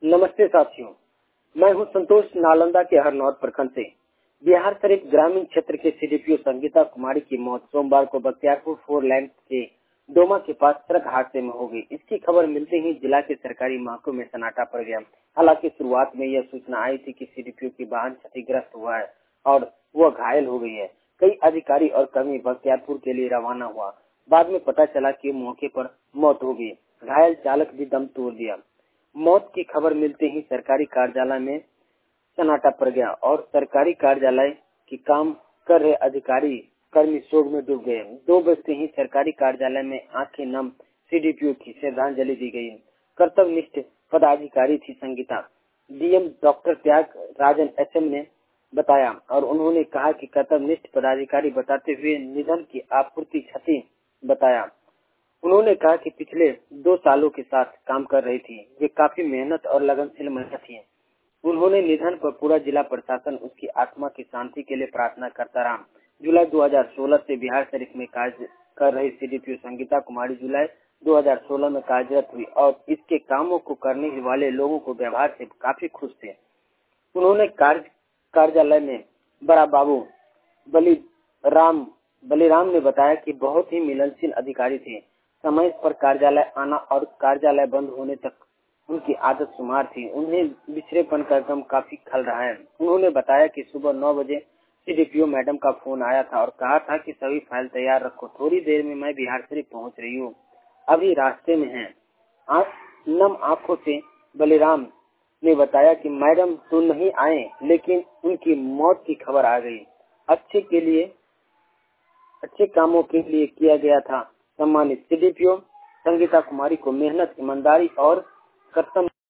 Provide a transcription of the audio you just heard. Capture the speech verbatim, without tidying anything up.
नमस्ते साथियों, मैं हूं संतोष, नालंदा के हरनौत प्रखंड से। बिहार शरीफ ग्रामीण क्षेत्र के सीडीपीओ संगीता कुमारी की मौत सोमवार को बख्तियारपुर फोर लाइन के डोमा के पास सड़क हादसे में हो गई। इसकी खबर मिलते ही जिला के सरकारी महकमे में सन्नाटा पड़ गया। हालांकि शुरुआत में यह सूचना आई थी कि सीडीपीओ की वाहन क्षतिग्रस्त हुआ है और वह घायल हो गई है। कई अधिकारी और कर्मी बख्तियारपुर के लिए रवाना हुआ। बाद में पता चला कि मौके पर मौत हो गई। घायल चालक भी दम तोड़ दिया। मौत की खबर मिलते ही सरकारी कार्यालय में सन्नाटा पड़ गया और सरकारी कार्यालय की काम कर रहे अधिकारी कर्मी शोक में डूब गए। दो बजते ही सरकारी कार्यालय में आंखें नम सीडीपीओ की श्रद्धांजलि दी गई। कर्तव्यनिष्ठ पदाधिकारी थी संगीता। डीएम डॉक्टर त्याग राजन एसएम ने बताया और उन्होंने कहा कि कर्तव्यनिष्ठ पदाधिकारी बताते हुए निधन की आपूर्ति क्षति बताया। उन्होंने कहा कि पिछले दो सालों के साथ काम कर रही थी। वे काफी मेहनत और लगनशील महिला थी। उन्होंने निधन पर पूरा जिला प्रशासन उसकी आत्मा की शांति के लिए प्रार्थना करता रहा। जुलाई दो हज़ार सोलह से बिहार शरीफ में कार्य कर रही सीडीपीओ संगीता कुमारी जुलाई दो हज़ार सोलह में कार्यरत हुई और इसके कामों को करने वाले लोगों को व्यवहार से काफी खुश थे। उन्होंने कार्य कार्यालय में बड़ा बाबू बलिराम बलिराम ने बताया कि बहुत ही मिलनशील अधिकारी थे। समय पर कार्यालय आना और कार्यालय बंद होने तक उनकी आदत शुमार थी। उन्हें बिछड़ेपन का गम काफी खल रहा है। उन्होंने बताया कि सुबह नौ बजे सीडीपीओ मैडम का फोन आया था और कहा था कि सभी फाइल तैयार रखो, थोड़ी देर में मैं बिहार शरीफ पहुंच रही हूँ, अभी रास्ते में है। आँख नम आंखों से बलिराम ने बताया कि मैडम तो नहीं आए, लेकिन उनकी मौत की खबर आ गई। अच्छे के लिए अच्छे कामों के लिए किया गया था। सम्मानित सीडीपीओ संगीता कुमारी को मेहनत, ईमानदारी और कर्तव्य